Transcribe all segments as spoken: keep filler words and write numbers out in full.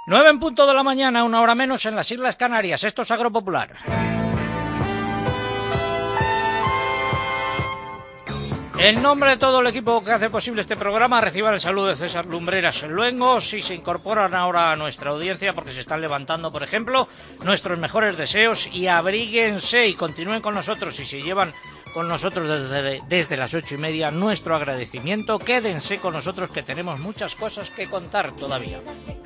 Nueve en punto de la mañana, una hora menos en las Islas Canarias. Esto es Agropopular. En nombre de todo el equipo que hace posible este programa, reciban el saludo de César Lumbreras Luengos y se incorporan ahora a nuestra audiencia porque se están levantando, por ejemplo, nuestros mejores deseos y abríguense y continúen con nosotros y se llevan con nosotros desde, desde las ocho y media nuestro agradecimiento. Quédense con nosotros que tenemos muchas cosas que contar todavía.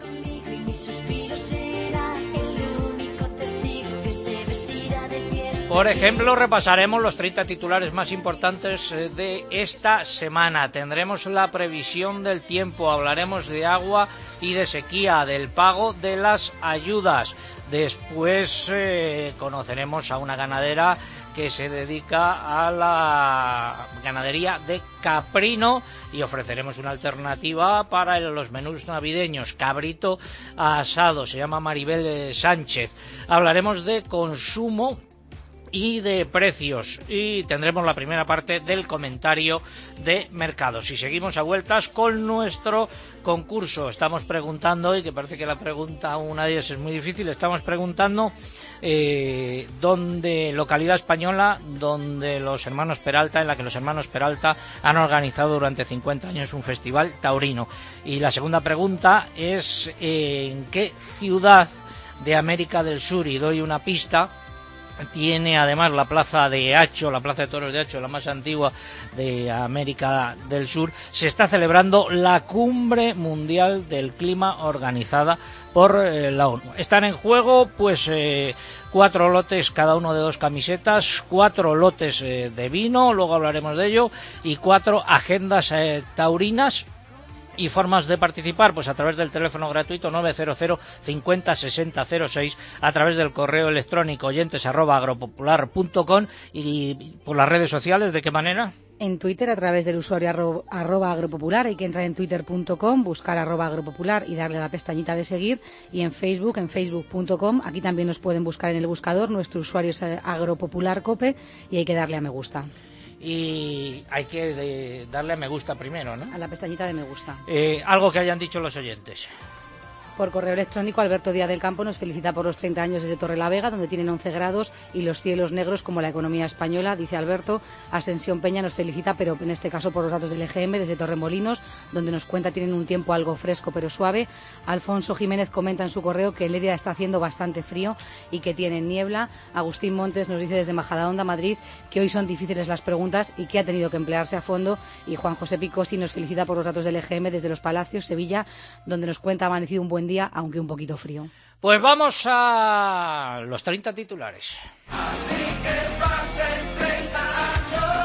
Por ejemplo, repasaremos los treinta titulares más importantes de esta semana. Tendremos la previsión del tiempo, hablaremos de agua y de sequía, del pago de las ayudas. Después eh, conoceremos a una ganadera que se dedica a la ganadería de caprino y ofreceremos una alternativa para los menús navideños, cabrito asado, se llama Maribel Sánchez. Hablaremos de consumo y de precios y tendremos la primera parte del comentario de mercados y seguimos a vueltas con nuestro concurso. Estamos preguntando, y que parece que la pregunta una de ellas es muy difícil, estamos preguntando eh, dónde, localidad española donde los hermanos Peralta, en la que los hermanos Peralta han organizado durante cincuenta años un festival taurino. Y la segunda pregunta es eh, ¿en qué ciudad de América del Sur? Y doy una pista. Tiene además la plaza de Hacho, la plaza de toros de Hacho, la más antigua de América del Sur. Se está celebrando la Cumbre Mundial del Clima organizada por eh, la ONU. Están en juego pues eh, cuatro lotes, cada uno de dos camisetas, cuatro lotes eh, de vino, luego hablaremos de ello, y cuatro agendas eh, taurinas. Y formas de participar, pues a través del teléfono gratuito nueve cero cero cincuenta sesenta cero seis, a través del correo electrónico oyentes arroba agropopular punto com y por las redes sociales. ¿De qué manera? En Twitter, a través del usuario arro, arroba agropopular, hay que entrar en twitter punto com, buscar arroba agropopular y darle a la pestañita de seguir, y en Facebook, en facebook punto com, aquí también nos pueden buscar en el buscador, nuestro usuario es agropopular cope y hay que darle a me gusta. Y hay que de, darle a me gusta primero, ¿no? A la pestañita de me gusta. Eh, algo que hayan dicho los oyentes. Por correo electrónico, Alberto Díaz del Campo nos felicita por los treinta años desde Torrelavega, donde tienen once grados y los cielos negros como la economía española, dice Alberto. Ascensión Peña nos felicita, pero en este caso por los datos del E G M, desde Torremolinos, donde nos cuenta tienen un tiempo algo fresco pero suave. Alfonso Jiménez comenta en su correo que Lérida está haciendo bastante frío y que tienen niebla. Agustín Montes nos dice desde Majadahonda, Madrid, que hoy son difíciles las preguntas y que ha tenido que emplearse a fondo. Y Juan José Picosi nos felicita por los datos del E G M desde Los Palacios, Sevilla, donde nos cuenta ha amanecido un buen día, aunque un poquito frío. Pues vamos a los treinta titulares. Así que pasen treinta años.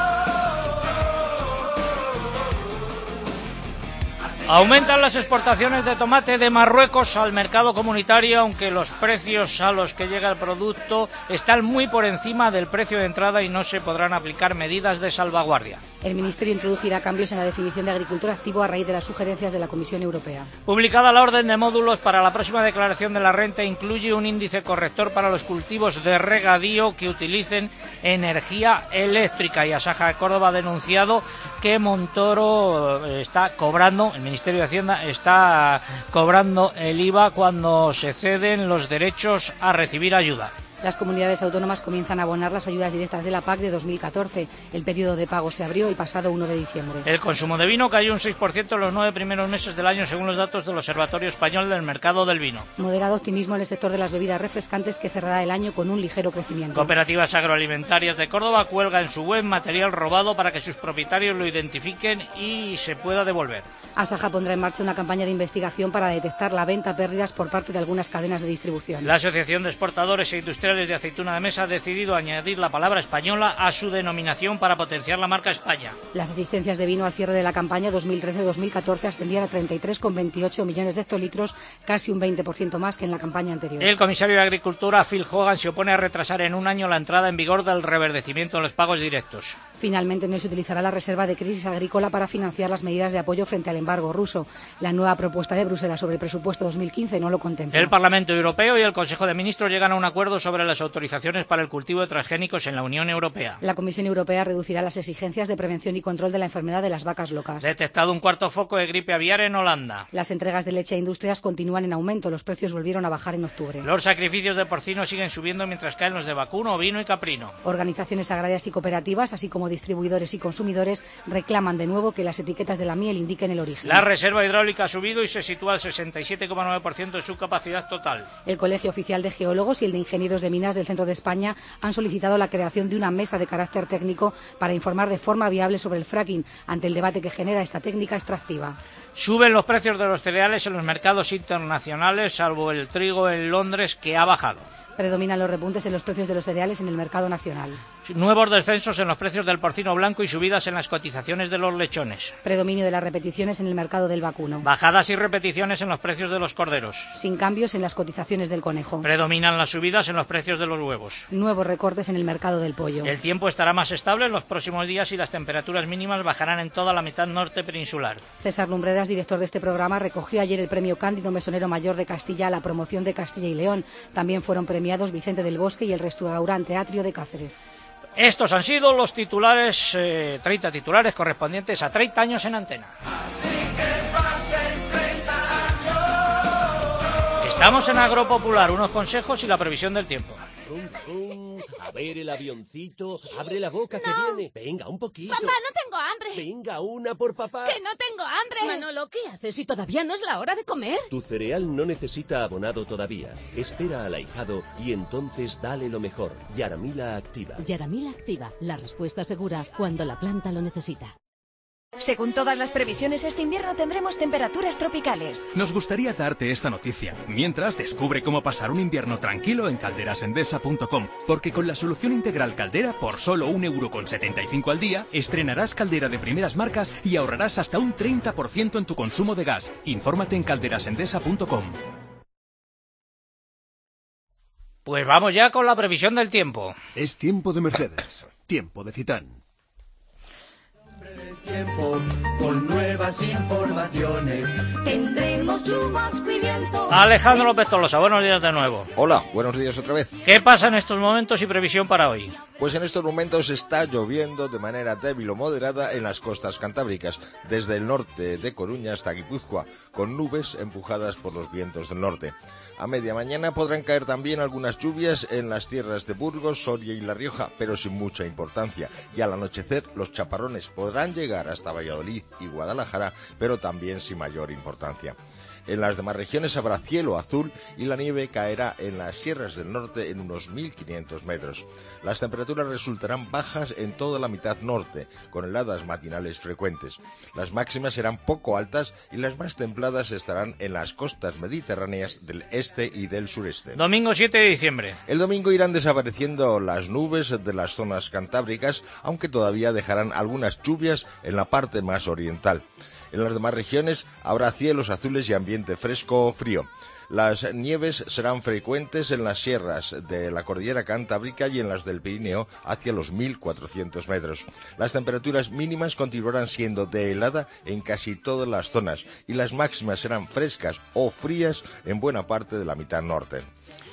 Aumentan las exportaciones de tomate de Marruecos al mercado comunitario, aunque los precios a los que llega el producto están muy por encima del precio de entrada y no se podrán aplicar medidas de salvaguardia. El Ministerio introducirá cambios en la definición de agricultor activo a raíz de las sugerencias de la Comisión Europea. Publicada la orden de módulos para la próxima declaración de la renta, incluye un índice corrector para los cultivos de regadío que utilicen energía eléctrica. Y Asaja de Córdoba ha denunciado que Montoro está cobrando, el Ministerio de Hacienda está cobrando el I V A cuando se ceden los derechos a recibir ayuda. Las comunidades autónomas comienzan a abonar las ayudas directas de la P A C de dos mil catorce. El periodo de pago se abrió el pasado uno de diciembre. El consumo de vino cayó un seis por ciento en los nueve primeros meses del año, según los datos del Observatorio Español del Mercado del Vino. Moderado optimismo en el sector de las bebidas refrescantes, que cerrará el año con un ligero crecimiento. Cooperativas Agroalimentarias de Córdoba cuelga en su web material robado para que sus propietarios lo identifiquen y se pueda devolver. Asaja pondrá en marcha una campaña de investigación para detectar la venta pérdidas por parte de algunas cadenas de distribución. La Asociación de Exportadores e Industriales de aceituna de mesa ha decidido añadir la palabra española a su denominación para potenciar la marca España. Las asistencias de vino al cierre de la campaña dos mil trece dos mil catorce ascendían a treinta y tres coma veintiocho millones de hectolitros, casi un veinte por ciento más que en la campaña anterior. El comisario de Agricultura, Phil Hogan, se opone a retrasar en un año la entrada en vigor del reverdecimiento en los pagos directos. Finalmente, no se utilizará la reserva de crisis agrícola para financiar las medidas de apoyo frente al embargo ruso. La nueva propuesta de Bruselas sobre el presupuesto dos mil quince no lo contempla. El Parlamento Europeo y el Consejo de Ministros llegan a un acuerdo sobre sobre las autorizaciones para el cultivo de transgénicos en la Unión Europea. La Comisión Europea reducirá las exigencias de prevención y control de la enfermedad de las vacas locas. Detectado un cuarto foco de gripe aviar en Holanda. Las entregas de leche a industrias continúan en aumento. Los precios volvieron a bajar en octubre. Los sacrificios de porcino siguen subiendo mientras caen los de vacuno, ovino y caprino. Organizaciones agrarias y cooperativas, así como distribuidores y consumidores, reclaman de nuevo que las etiquetas de la miel indiquen el origen. La reserva hidráulica ha subido y se sitúa al sesenta y siete coma nueve por ciento de su capacidad total. El Colegio Oficial de Geólogos y el de Ingenieros de Minas del Centro de España han solicitado la creación de una mesa de carácter técnico para informar de forma viable sobre el fracking ante el debate que genera esta técnica extractiva. Suben los precios de los cereales en los mercados internacionales, salvo el trigo en Londres, que ha bajado. Predominan los repuntes en los precios de los cereales en el mercado nacional. Nuevos descensos en los precios del porcino blanco y subidas en las cotizaciones de los lechones. Predominio de las repeticiones en el mercado del vacuno. Bajadas y repeticiones en los precios de los corderos. Sin cambios en las cotizaciones del conejo. Predominan las subidas en los precios de los huevos. Nuevos recortes en el mercado del pollo. El tiempo estará más estable en los próximos días y las temperaturas mínimas bajarán en toda la mitad norte peninsular. César Lumbreras, director de este programa, recogió ayer el premio Cándido Mesonero Mayor de Castilla a la promoción de Castilla y León. También fueron premiados Vicente del Bosque y el restaurante Atrio de Cáceres. Estos han sido los titulares, eh, treinta titulares correspondientes a treinta años en antena. Así que pasen treinta años. Estamos en Agropopular, unos consejos y la previsión del tiempo. Fum, fum. A ver el avioncito, abre la boca que No. viene. Venga, un poquito. Papá, no tengo hambre. Venga, una por papá. Que no tengo hambre. Manolo, ¿qué haces si todavía no es la hora de comer? Tu cereal no necesita abonado todavía. Espera al ahijado y entonces dale lo mejor. Yaramila Activa. Yaramila Activa, la respuesta segura cuando la planta lo necesita. Según todas las previsiones, este invierno tendremos temperaturas tropicales. Nos gustaría darte esta noticia. Mientras, descubre cómo pasar un invierno tranquilo en calderasendesa punto com, porque con la solución integral Caldera, por solo un euro con setenta y cinco al día, estrenarás caldera de primeras marcas y ahorrarás hasta un treinta por ciento en tu consumo de gas. Infórmate en calderasendesa punto com. Pues vamos ya con la previsión del tiempo. Es tiempo de Mercedes, tiempo de Citán. Tiempo con nuevas informaciones. Tendremos chubasco y viento. Alejandro López Tolosa, buenos días de nuevo. Hola, buenos días otra vez. ¿Qué pasa en estos momentos y previsión para hoy? Pues en estos momentos está lloviendo de manera débil o moderada en las costas cantábricas, desde el norte de Coruña hasta Guipúzcoa, con nubes empujadas por los vientos del norte. A media mañana podrán caer también algunas lluvias en las tierras de Burgos, Soria y La Rioja, pero sin mucha importancia. Y al anochecer los chaparrones podrán llegar hasta Valladolid y Guadalajara, pero también sin mayor importancia. En las demás regiones habrá cielo azul y la nieve caerá en las sierras del norte en unos mil quinientos metros. Las temperaturas resultarán bajas en toda la mitad norte, con heladas matinales frecuentes. Las máximas serán poco altas y las más templadas estarán en las costas mediterráneas del este y del sureste. Domingo siete de diciembre. El domingo irán desapareciendo las nubes de las zonas cantábricas, aunque todavía dejarán algunas lluvias en la parte más oriental. En las demás regiones habrá cielos azules y ambiente fresco o frío. Las nieves serán frecuentes en las sierras de la cordillera cantábrica y en las del Pirineo hacia los mil cuatrocientos metros. Las temperaturas mínimas continuarán siendo de helada en casi todas las zonas y las máximas serán frescas o frías en buena parte de la mitad norte.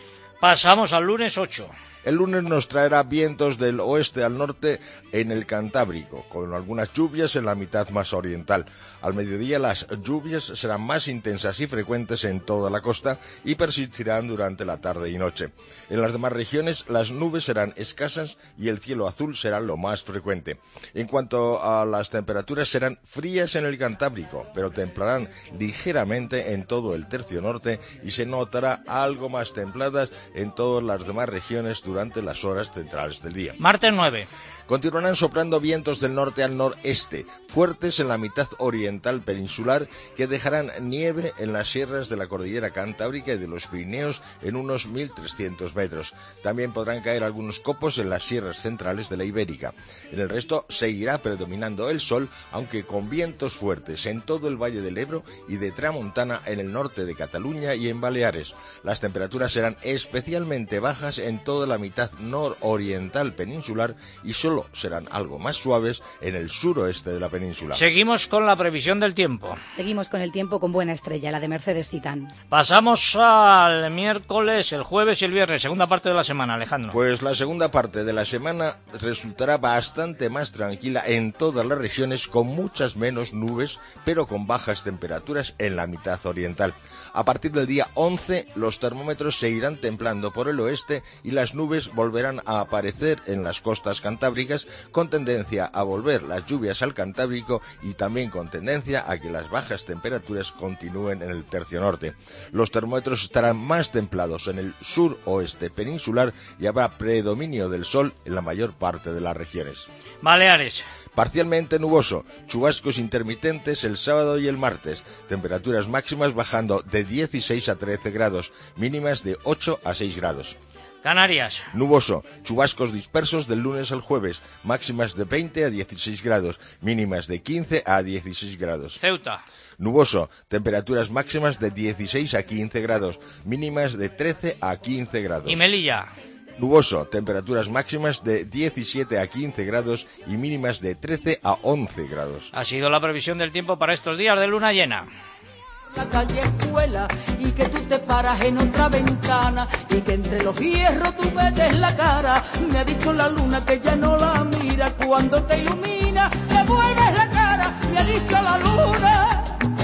Pasamos al lunes ocho. El lunes nos traerá vientos del oeste al norte en el Cantábrico, con algunas lluvias en la mitad más oriental. Al mediodía las lluvias serán más intensas y frecuentes en toda la costa y persistirán durante la tarde y noche. En las demás regiones las nubes serán escasas y el cielo azul será lo más frecuente. En cuanto a las temperaturas, serán frías en el Cantábrico, pero templarán ligeramente en todo el tercio norte y se notará algo más templadas en todas las demás regiones durante las horas centrales del día. Martes nueve. Continuarán soplando vientos del norte al noreste, fuertes en la mitad oriental peninsular, que dejarán nieve en las sierras de la cordillera cantábrica y de los Pirineos en unos mil trescientos metros. También podrán caer algunos copos en las sierras centrales de la Ibérica. En el resto seguirá predominando el sol, aunque con vientos fuertes en todo el Valle del Ebro y de Tramontana en el norte de Cataluña y en Baleares. Las temperaturas serán especialmente especialmente bajas en toda la mitad nororiental peninsular y solo serán algo más suaves en el suroeste de la península. Seguimos con la previsión del tiempo. Seguimos con el tiempo con buena estrella, la de Mercedes Titán. Pasamos al miércoles, el jueves y el viernes, segunda parte de la semana, Alejandro. Pues la segunda parte de la semana resultará bastante más tranquila en todas las regiones, con muchas menos nubes, pero con bajas temperaturas en la mitad oriental. A partir del día once, los termómetros se irán templando por el oeste y las nubes volverán a aparecer en las costas cantábricas, con tendencia a volver las lluvias al Cantábrico y también con tendencia a que las bajas temperaturas continúen en el tercio norte. Los termómetros estarán más templados en el suroeste peninsular y habrá predominio del sol en la mayor parte de las regiones. Baleares. Parcialmente nuboso, chubascos intermitentes el sábado y el martes, temperaturas máximas bajando de dieciséis a trece grados, mínimas de ocho a seis grados. Canarias. Nuboso, chubascos dispersos del lunes al jueves, máximas de veinte a dieciséis grados, mínimas de quince a dieciséis grados. Ceuta. Nuboso, temperaturas máximas de dieciséis a quince grados, mínimas de trece a quince grados. Y Melilla. Nuboso, temperaturas máximas de diecisiete a quince grados y mínimas de trece a once grados. Ha sido la previsión del tiempo para estos días de luna llena. La calle escuela y que tú te paras en otra ventana y que entre los hierros tú metes la cara. Me ha dicho la luna que ya no la mira cuando te ilumina, le vuelves la cara. Me ha dicho la luna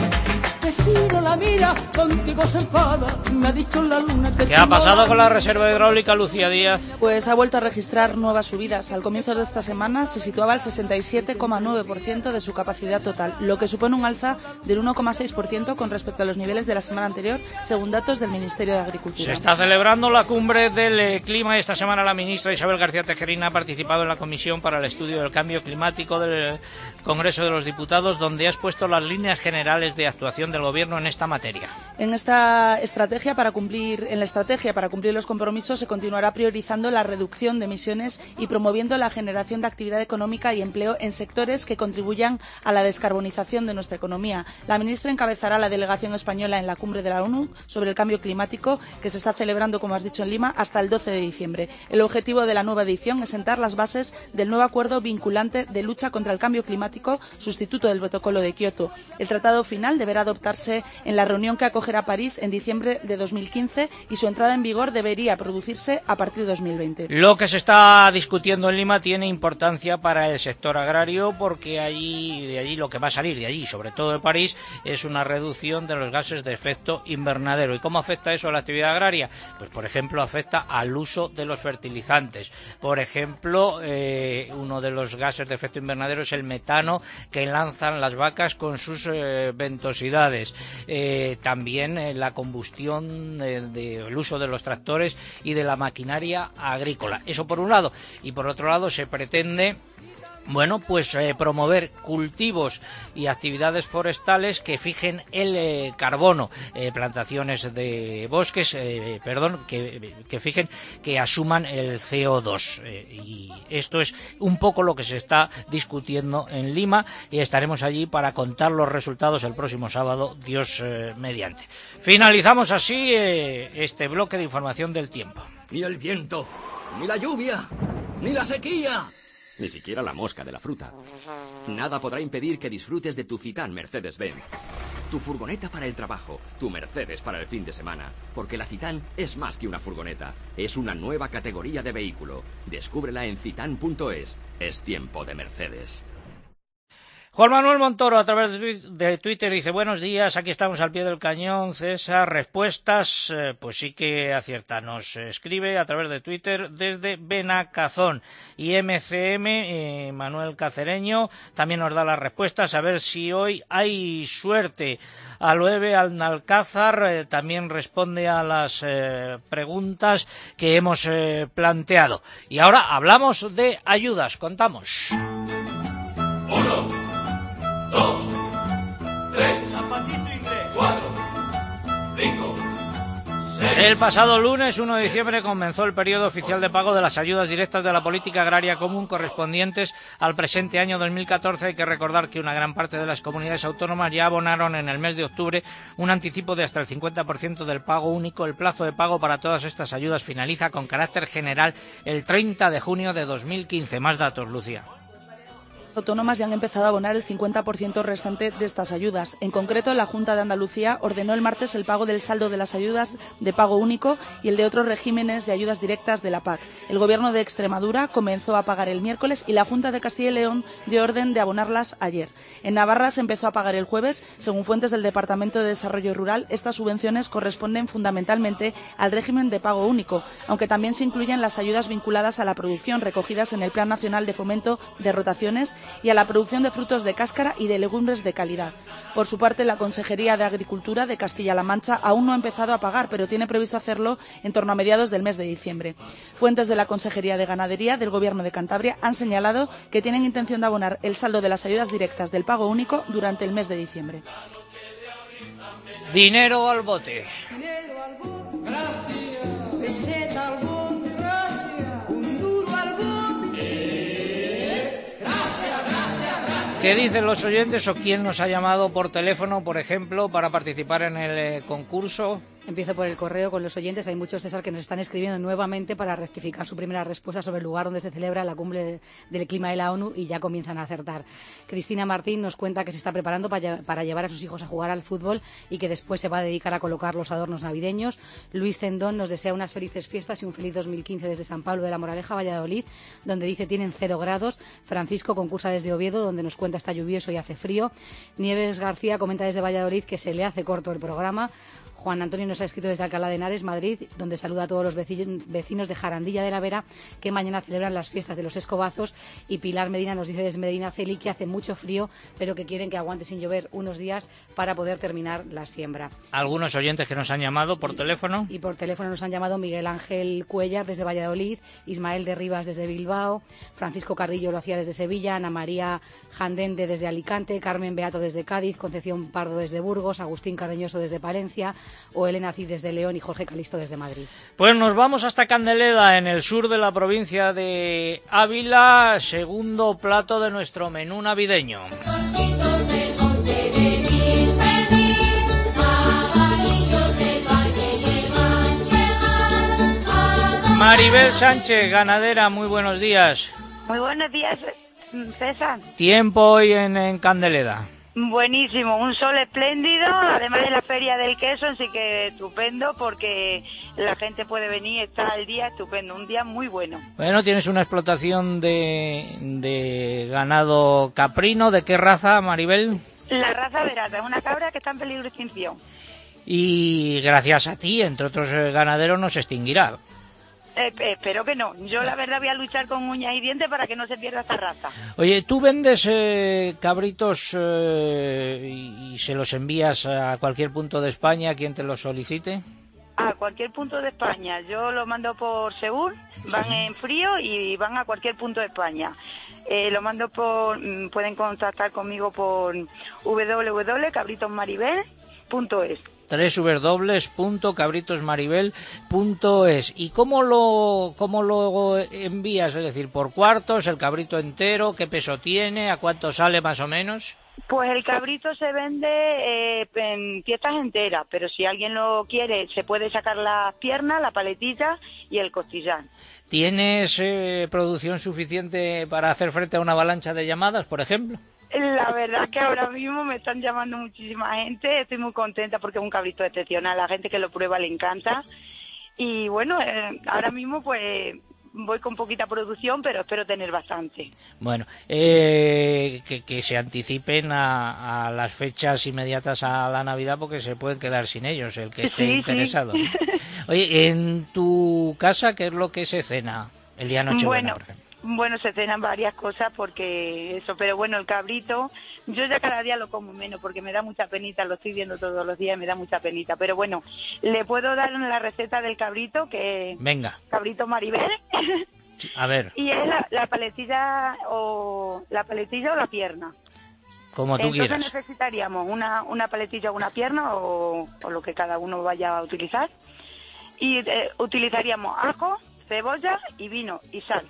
que si no la mira contigo se enfada. Me ha dicho la luna que ¿Qué ha pasado con la reserva hidráulica, Lucía Díaz? Pues ha vuelto a registrar nuevas subidas. Al comienzo de esta semana se situaba al sesenta y siete coma nueve por ciento de su capacidad total, lo que supone un alza del uno coma seis por ciento con respecto a los niveles de la semana anterior, según datos del Ministerio de Agricultura. Se está celebrando la cumbre del clima y esta semana la ministra Isabel García Tejerina ha participado en la Comisión para el Estudio del Cambio Climático del Congreso de los Diputados, donde ha expuesto las líneas generales de actuación del Gobierno en esta materia. En esta estrategia para cumplir, en la estrategia para cumplir los compromisos se continuará priorizando la reducción de emisiones y promoviendo la generación de actividad económica y empleo en sectores que contribuyan a la descarbonización de nuestra economía. La ministra encabezará la delegación española en la cumbre de la ONU sobre el cambio climático, que se está celebrando, como has dicho, en Lima hasta el doce de diciembre. El objetivo de la nueva edición es sentar las bases del nuevo acuerdo vinculante de lucha contra el cambio climático, sustituto del protocolo de Kioto. El tratado final deberá adoptarse en la reunión que acogerá París en diciembre de dos mil quince y su entrada en vigor debería producirse a partir de dos mil veinte. Lo que se está discutiendo en Lima tiene importancia para el sector agrario porque allí, de allí lo que va a salir de allí, sobre todo de París, es una reducción de los gases de efecto invernadero. ¿Y cómo afecta eso a la actividad agraria? Pues, por ejemplo, afecta al uso de los fertilizantes. Por ejemplo, eh, uno de los gases de efecto invernadero es el metano que lanzan las vacas con sus eh, ventosidades. Eh, también eh, la combustión del de, de, uso de los tractores y de la maquinaria agrícola. Eso por un lado. Y por otro lado se pretende... Bueno, pues eh, promover cultivos y actividades forestales que fijen el eh, carbono, eh, plantaciones de bosques, eh, perdón, que, que fijen, que asuman el C O dos. Eh, y esto es un poco lo que se está discutiendo en Lima y estaremos allí para contar los resultados el próximo sábado, Dios eh, mediante. Finalizamos así eh, este bloque de información del tiempo. Ni el viento, ni la lluvia, ni la sequía. Ni siquiera la mosca de la fruta. Nada podrá impedir que disfrutes de tu Citan Mercedes-Benz. Tu furgoneta para el trabajo, tu Mercedes para el fin de semana. Porque la Citan es más que una furgoneta. Es una nueva categoría de vehículo. Descúbrela en citan punto es. Es tiempo de Mercedes. Juan Manuel Montoro a través de Twitter dice: buenos días, aquí estamos al pie del cañón, César, respuestas, eh, pues sí que acierta, nos escribe a través de Twitter desde Benacazón y M C M, eh, Manuel Cacereño, también nos da las respuestas, a ver si hoy hay suerte. Aloeve Alnalcázar eh, también responde a las eh, preguntas que hemos eh, planteado. Y ahora hablamos de ayudas, contamos. Uno. Dos, tres, cuatro, cinco, seis. El pasado lunes, uno de diciembre, comenzó el periodo oficial de pago de las ayudas directas de la política agraria común correspondientes al presente año dos mil catorce. Hay que recordar que una gran parte de las comunidades autónomas ya abonaron en el mes de octubre un anticipo de hasta el cincuenta por ciento del pago único. El plazo de pago para todas estas ayudas finaliza con carácter general el treinta de junio de dos mil quince. Más datos, Lucía. Autónomas ya han empezado a abonar el cincuenta por ciento restante de estas ayudas. En concreto, la Junta de Andalucía ordenó el martes el pago del saldo de las ayudas de pago único y el de otros regímenes de ayudas directas de la P A C. El Gobierno de Extremadura comenzó a pagar el miércoles y la Junta de Castilla y León dio orden de abonarlas ayer. En Navarra se empezó a pagar el jueves. Según fuentes del Departamento de Desarrollo Rural, estas subvenciones corresponden fundamentalmente al régimen de pago único, aunque también se incluyen las ayudas vinculadas a la producción recogidas en el Plan Nacional de Fomento de Rotaciones y a la producción de frutos de cáscara y de legumbres de calidad. Por su parte, la Consejería de Agricultura de Castilla-La Mancha aún no ha empezado a pagar, pero tiene previsto hacerlo en torno a mediados del mes de diciembre. Fuentes de la Consejería de Ganadería del Gobierno de Cantabria han señalado que tienen intención de abonar el saldo de las ayudas directas del pago único durante el mes de diciembre. Dinero al bote. Dinero al bote, gracias. Peseta al bote, gracias. Un duro al bote. ¿Qué dicen los oyentes o quién nos ha llamado por teléfono, por ejemplo, para participar en el eh, concurso? Empiezo por el correo con los oyentes. Hay muchos, César, que nos están escribiendo nuevamente para rectificar su primera respuesta sobre el lugar donde se celebra la cumbre de, del clima de la ONU y ya comienzan a acertar. Cristina Martín nos cuenta que se está preparando para, para llevar a sus hijos a jugar al fútbol y que después se va a dedicar a colocar los adornos navideños. Luis Cendón nos desea unas felices fiestas y un feliz dos mil quince desde San Pablo de la Moraleja, Valladolid, donde dice tienen cero grados. Francisco concursa desde Oviedo, donde nos cuenta está lluvioso y hace frío. Nieves García comenta desde Valladolid que se le hace corto el programa. Juan Antonio nos ha escrito desde Alcalá de Henares, Madrid, donde saluda a todos los vecinos de Jarandilla de la Vera, que mañana celebran las fiestas de los escobazos. Y Pilar Medina nos dice desde Medina Celi que hace mucho frío, pero que quieren que aguante sin llover unos días para poder terminar la siembra. Algunos oyentes que nos han llamado por teléfono. Y por teléfono nos han llamado Miguel Ángel Cuellar desde Valladolid, Ismael de Rivas desde Bilbao, Francisco Carrillo lo hacía desde Sevilla, Ana María Jandende desde Alicante, Carmen Beato desde Cádiz, Concepción Pardo desde Burgos, Agustín Carreñoso desde Palencia, o Elena Cid desde León y Jorge Calisto desde Madrid. Pues nos vamos hasta Candeleda, en el sur de la provincia de Ávila, segundo plato de nuestro menú navideño. Maribel Sánchez, ganadera, muy buenos días. Muy buenos días, César. Tiempo hoy en, en Candeleda. Buenísimo, un sol espléndido, además de la feria del queso, así que estupendo porque la gente puede venir, está el día estupendo, un día muy bueno. Bueno, tienes una explotación de, de ganado caprino, ¿de qué raza, Maribel? La raza verata, es una cabra que está en peligro de extinción. Y gracias a ti, entre otros ganaderos, no se extinguirá. Eh, espero que no. Yo la verdad voy a luchar con uñas y dientes para que no se pierda esta raza. Oye, ¿tú vendes eh, cabritos eh, y, y se los envías a cualquier punto de España a quien te los solicite? A cualquier punto de España. Yo los mando por Segur, van sí. en frío y van a cualquier punto de España. Eh, lo mando por... Pueden contactar conmigo por w w w punto cabritos maribel punto es. doble u doble u doble u punto cabritos maribel punto es. ¿Y cómo lo cómo lo envías? Es decir, ¿por cuartos, el cabrito entero? ¿Qué peso tiene? ¿A cuánto sale más o menos? Pues el cabrito se vende eh, en piezas enteras, pero si alguien lo quiere, se puede sacar las piernas, la paletilla y el costillar. ¿Tienes eh, producción suficiente para hacer frente a una avalancha de llamadas, por ejemplo? La verdad es que ahora mismo me están llamando muchísima gente, estoy muy contenta porque es un cabrito excepcional, la gente que lo prueba le encanta y bueno, eh, ahora mismo pues voy con poquita producción, pero espero tener bastante. Bueno, eh, que, que se anticipen a, a las fechas inmediatas a la Navidad porque se pueden quedar sin ellos, el que esté sí, interesado. Sí. Oye, en tu casa, ¿qué es lo que se cena el día Nochebuena, bueno, por ejemplo? Bueno, se cenan varias cosas porque eso, pero bueno, el cabrito, yo ya cada día lo como menos porque me da mucha penita, lo estoy viendo todos los días y me da mucha penita, pero bueno, le puedo dar la receta del cabrito, que venga, cabrito Maribel, a ver, y es la, la paletilla o la paletilla o la pierna. Como tú Entonces quieras. necesitaríamos una, una paletilla o una pierna o, o lo que cada uno vaya a utilizar. y eh, utilizaríamos ajo, cebolla y vino y sal.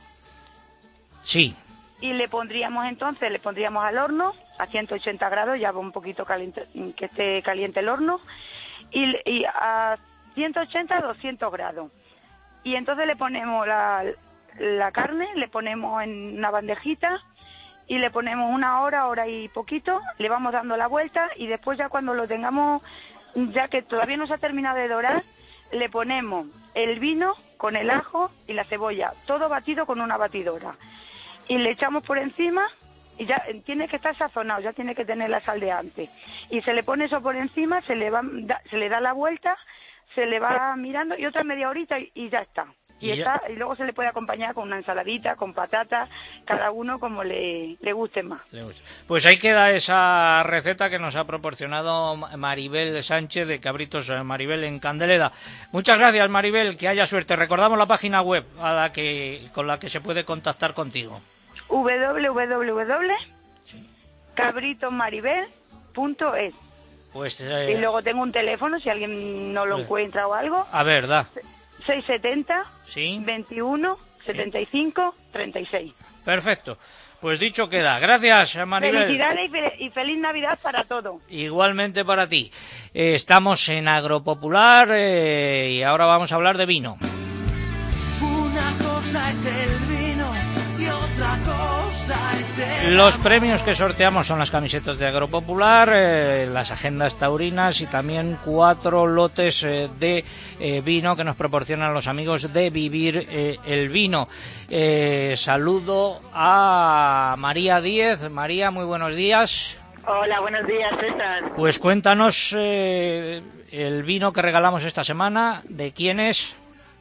Sí. Y le pondríamos entonces, le pondríamos al horno a ciento ochenta grados, ya un poquito caliente, que esté caliente el horno, y, y a ciento ochenta a doscientos grados. Y entonces le ponemos la, la carne, le ponemos en una bandejita y le ponemos una hora, hora y poquito, le vamos dando la vuelta y después ya cuando lo tengamos, ya que todavía no se ha terminado de dorar, le ponemos el vino con el ajo y la cebolla, todo batido con una batidora. Y le echamos por encima y ya tiene que estar sazonado, ya tiene que tener la sal de antes. Y se le pone eso por encima, se le va, da, se le da la vuelta, se le va mirando y otra media horita y, y ya está. Y, y, está, y luego se le puede acompañar con una ensaladita, con patatas, cada uno como le, le guste más. Le gusta. Pues ahí queda esa receta que nos ha proporcionado Maribel Sánchez de Cabritos Maribel en Candeleda. Muchas gracias, Maribel, que haya suerte. Recordamos la página web a la que con la que se puede contactar contigo. doble u doble u doble u punto cabritos maribel punto es. Pues, eh... y luego tengo un teléfono si alguien no lo eh... encuentra o algo. A ver, da. seiscientos setenta, ¿sí? veintiuno, setenta y cinco, treinta y seis. Perfecto. Pues dicho queda. Gracias, Maribel. Felicidades y, fe y feliz Navidad para todos. Igualmente para ti. Eh, estamos en Agropopular eh, y ahora vamos a hablar de vino. Una cosa es el vino y otra cosa es el Los premios que sorteamos son las camisetas de Agropopular, eh, las agendas taurinas y también cuatro lotes eh, de eh, vino que nos proporcionan los amigos de Vivir eh, el Vino. Eh, saludo a María Díez. María, muy buenos días. Hola, buenos días, César. Pues cuéntanos eh, el vino que regalamos esta semana, ¿de quién es?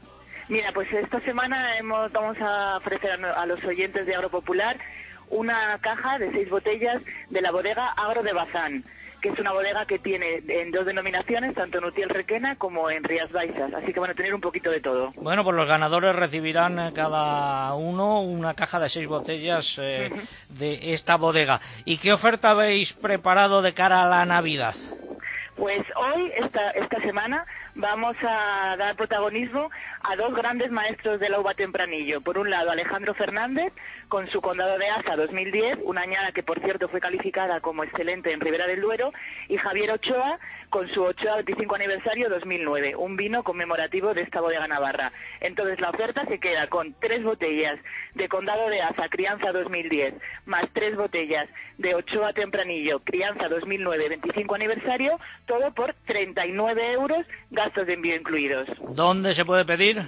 Mira, pues esta semana hemos, vamos a ofrecer a los oyentes de Agropopular una caja de seis botellas de la bodega Agro de Bazán, que es una bodega que tiene en dos denominaciones, tanto en Utiel Requena como en Rías Baixas, así que van a tener un poquito de todo. Bueno, pues los ganadores recibirán eh, cada uno una caja de seis botellas eh, uh-huh. de esta bodega. ¿Y qué oferta habéis preparado de cara a la Navidad? Pues hoy, esta, esta semana, vamos a dar protagonismo a dos grandes maestros de la uva tempranillo. Por un lado, Alejandro Fernández, con su Condado de Asa dos mil diez, una añada que, por cierto, fue calificada como excelente en Ribera del Duero, y Javier Ochoa, con su Ochoa veinticinco aniversario dos mil nueve, un vino conmemorativo de esta bodega navarra. Entonces, la oferta se queda con tres botellas de Condado de Asa, crianza dos mil diez, más tres botellas de Ochoa tempranillo, crianza dos mil nueve, veinticinco aniversario, todo por treinta y nueve euros, gastos de envío incluidos. ¿Dónde se puede pedir?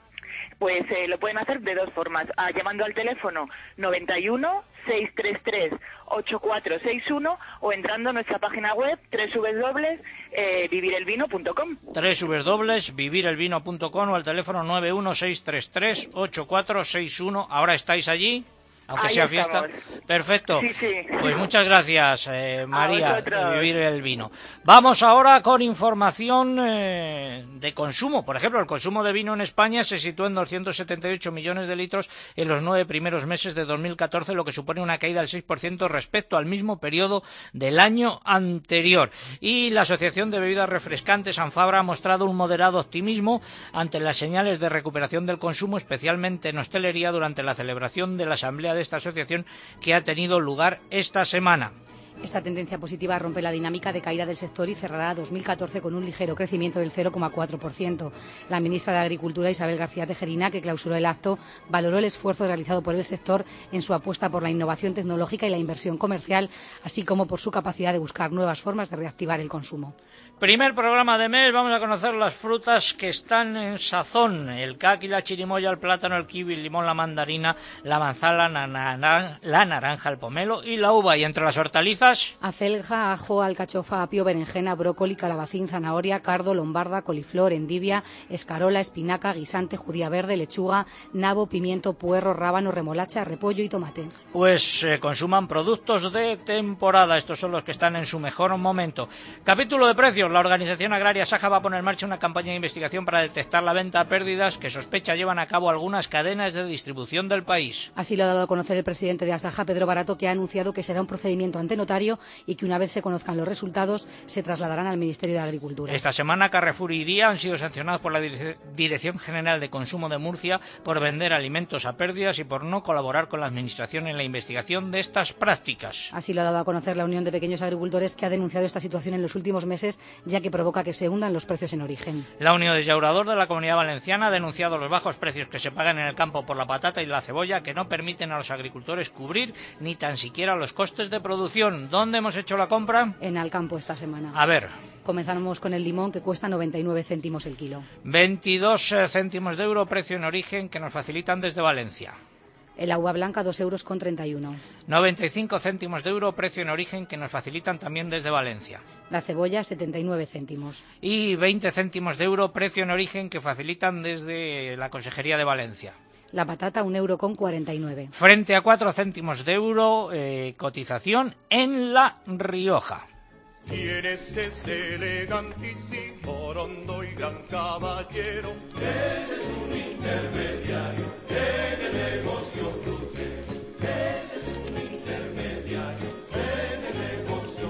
Pues eh, lo pueden hacer de dos formas, ah, llamando al teléfono noventa y uno, seiscientos treinta y tres, ochenta y cuatro sesenta y uno o entrando a nuestra página web doble u doble u doble u punto vivir el vino punto com. doble u doble u doble u punto vivir el vino punto com o al teléfono nueve uno, seiscientos treinta y tres, ochenta y cuatro sesenta y uno. ¿Ahora estáis allí? Aunque Ahí sea estamos. fiesta. Perfecto. Sí, sí. Pues muchas gracias, eh, María, de Vivir el Vino. Vamos ahora con información eh, de consumo. Por ejemplo, el consumo de vino en España se sitúa en doscientos setenta y ocho millones de litros en los nueve primeros meses de dos mil catorce, lo que supone una caída del seis por ciento respecto al mismo periodo del año anterior. Y la Asociación de Bebidas Refrescantes, Anfabra, ha mostrado un moderado optimismo ante las señales de recuperación del consumo, especialmente en hostelería, durante la celebración de la Asamblea de esta asociación que ha tenido lugar esta semana. Esta tendencia positiva rompe la dinámica de caída del sector y cerrará dos mil catorce con un ligero crecimiento del cero coma cuatro por ciento. La ministra de Agricultura, Isabel García Tejerina, que clausuró el acto, valoró el esfuerzo realizado por el sector en su apuesta por la innovación tecnológica y la inversión comercial, así como por su capacidad de buscar nuevas formas de reactivar el consumo. Primer programa de mes, vamos a conocer las frutas que están en sazón: el caqui, la chirimoya, el plátano, el kiwi, el limón, la mandarina, la manzana, la, na la naranja, el pomelo y la uva. Y entre las hortalizas, acelga, ajo, alcachofa, apio, berenjena, brócoli, calabacín, zanahoria, cardo, lombarda, coliflor, endivia, escarola, espinaca, guisante, judía verde, lechuga, nabo, pimiento, puerro, rábano, remolacha, repollo y tomate. Pues eh, consuman productos de temporada, estos son los que están en su mejor momento. Capítulo de precios. La organización agraria Saja va a poner en marcha una campaña de investigación para detectar la venta a pérdidas que sospecha llevan a cabo algunas cadenas de distribución del país. Así lo ha dado a conocer el presidente de Asaja, Pedro Barato, que ha anunciado que será un procedimiento ante notario tributario y que una vez se conozcan los resultados se trasladarán al Ministerio de Agricultura. Esta semana Carrefour y Día han sido sancionados por la Dirección General de Consumo de Murcia por vender alimentos a pérdidas y por no colaborar con la Administración en la investigación de estas prácticas. Así lo ha dado a conocer la Unión de Pequeños Agricultores, que ha denunciado esta situación en los últimos meses, ya que provoca que se hundan los precios en origen. La Unión de Llaurador de la Comunidad Valenciana ha denunciado los bajos precios que se pagan en el campo por la patata y la cebolla, que no permiten a los agricultores cubrir ni tan siquiera los costes de producción. ¿Dónde hemos hecho la compra? En Alcampo esta semana. A ver. Comenzamos con el limón, que cuesta noventa y nueve céntimos el kilo. veintidós céntimos de euro, precio en origen, que nos facilitan desde Valencia. El agua blanca, dos euros con treinta y uno. noventa y cinco céntimos de euro, precio en origen, que nos facilitan también desde Valencia. La cebolla, setenta y nueve céntimos. Y veinte céntimos de euro, precio en origen, que facilitan desde la Consejería de Valencia. La patata, un euro con cuarenta y nueve. Frente a cuatro céntimos de euro, eh, cotización en La Rioja. ¿Quién es ese elegantísimo, rondo y gran caballero? Ese es un intermediario en el negocio frutal. Ese es un intermediario en el negocio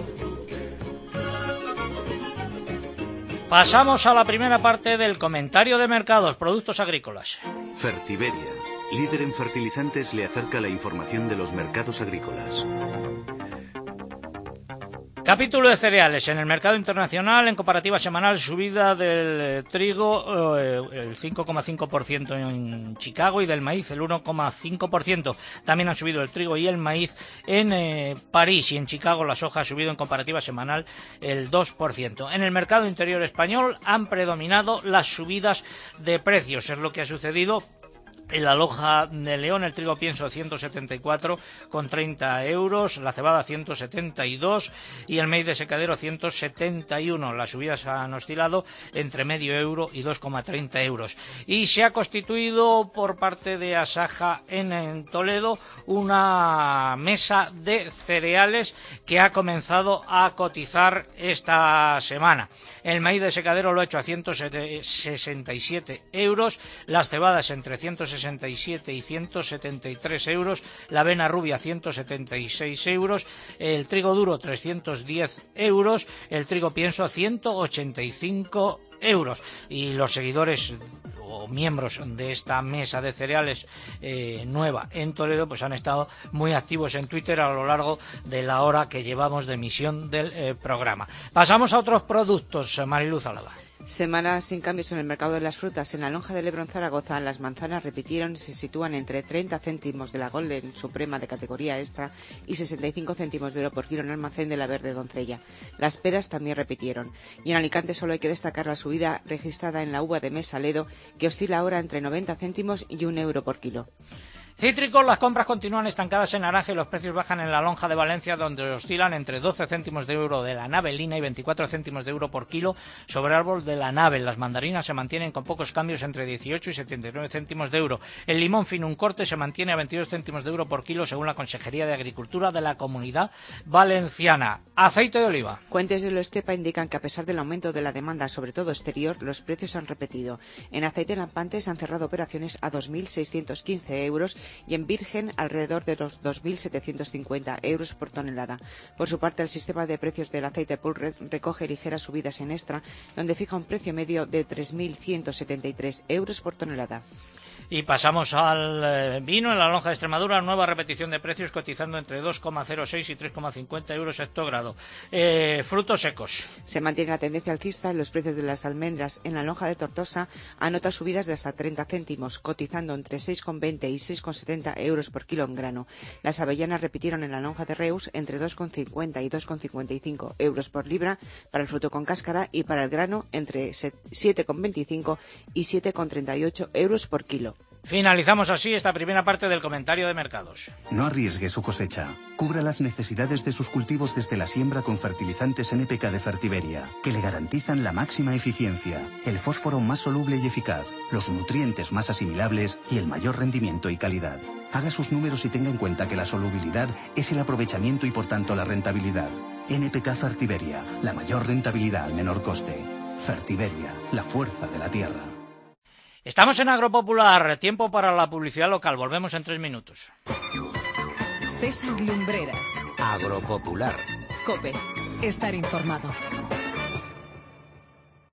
frutal. Pasamos a la primera parte del comentario de mercados, productos agrícolas. Fertiberia, líder en fertilizantes, le acerca la información de los mercados agrícolas. Capítulo de cereales. En el mercado internacional, en comparativa semanal, subida del trigo eh, el cinco coma cinco por ciento en Chicago y del maíz el uno coma cinco por ciento. También han subido el trigo y el maíz en eh, París, y en Chicago la soja ha subido en comparativa semanal el dos por ciento. En el mercado interior español han predominado las subidas de precios. Es lo que ha sucedido en la lonja de León. El trigo pienso ciento setenta y cuatro con treinta euros, la cebada ciento setenta y dos y el maíz de secadero ciento setenta y uno. Las subidas han oscilado entre medio euro y dos coma treinta euros. Y se ha constituido por parte de Asaja en, en Toledo una mesa de cereales que ha comenzado a cotizar esta semana. El maíz de secadero lo ha hecho a ciento sesenta y siete euros, las cebadas entre ciento sesenta y siete y ciento setenta y tres euros, la avena rubia ciento setenta y seis euros, el trigo duro trescientos diez euros, el trigo pienso ciento ochenta y cinco euros. Y los seguidores o miembros de esta mesa de cereales eh, nueva en Toledo pues han estado muy activos en Twitter a lo largo de la hora que llevamos de emisión del eh, programa. Pasamos a otros productos. Mariluz Álava. Semana sin cambios en el mercado de las frutas. En la lonja de Lebrón Zaragoza las manzanas repitieron y se sitúan entre treinta céntimos de la Golden Suprema de categoría extra y sesenta y cinco céntimos de euro por kilo en el almacén de la Verde Doncella. Las peras también repitieron. Y en Alicante solo hay que destacar la subida registrada en la uva de Mesa Ledo, que oscila ahora entre noventa céntimos y un euro por kilo. Cítricos, las compras continúan estancadas en naranja y los precios bajan en la lonja de Valencia, donde oscilan entre doce céntimos de euro de la navelina y veinticuatro céntimos de euro por kilo sobre árbol de la nave. Las mandarinas se mantienen con pocos cambios entre dieciocho y setenta y nueve céntimos de euro. El limón fino un corte se mantiene a veintidós céntimos de euro por kilo según la Consejería de Agricultura de la Comunidad Valenciana. Aceite de oliva. Fuentes de Loestepa indican que a pesar del aumento de la demanda, sobre todo exterior, los precios se han repetido. En aceite lampante se han cerrado operaciones a dos mil seiscientos quince euros y en virgen alrededor de los dos mil setecientos cincuenta euros por tonelada. Por su parte, el sistema de precios del aceite Pulred recoge ligeras subidas en extra, donde fija un precio medio de tres mil ciento setenta y tres euros por tonelada. Y pasamos al eh, vino. En la lonja de Extremadura, nueva repetición de precios cotizando entre dos coma cero seis y tres coma cincuenta euros hectogrado. Eh, frutos secos. Se mantiene la tendencia alcista en los precios de las almendras. En la lonja de Tortosa anota subidas de hasta treinta céntimos, cotizando entre seis coma veinte y seis coma setenta euros por kilo en grano. Las avellanas repitieron en la lonja de Reus entre dos coma cincuenta y dos coma cincuenta y cinco euros por libra para el fruto con cáscara, y para el grano entre siete coma veinticinco y siete coma treinta y ocho euros por kilo. Finalizamos así esta primera parte del comentario de mercados. No arriesgue su cosecha. Cubra las necesidades de sus cultivos desde la siembra con fertilizantes N P K de Fertiberia, que le garantizan la máxima eficiencia, el fósforo más soluble y eficaz, los nutrientes más asimilables y el mayor rendimiento y calidad. Haga sus números y tenga en cuenta que la solubilidad es el aprovechamiento y por tanto la rentabilidad. N P K Fertiberia, la mayor rentabilidad al menor coste. Fertiberia, la fuerza de la tierra. Estamos en Agropopular, tiempo para la publicidad local. Volvemos en tres minutos. César Lumbreras. Agropopular. COPE. Estar informado.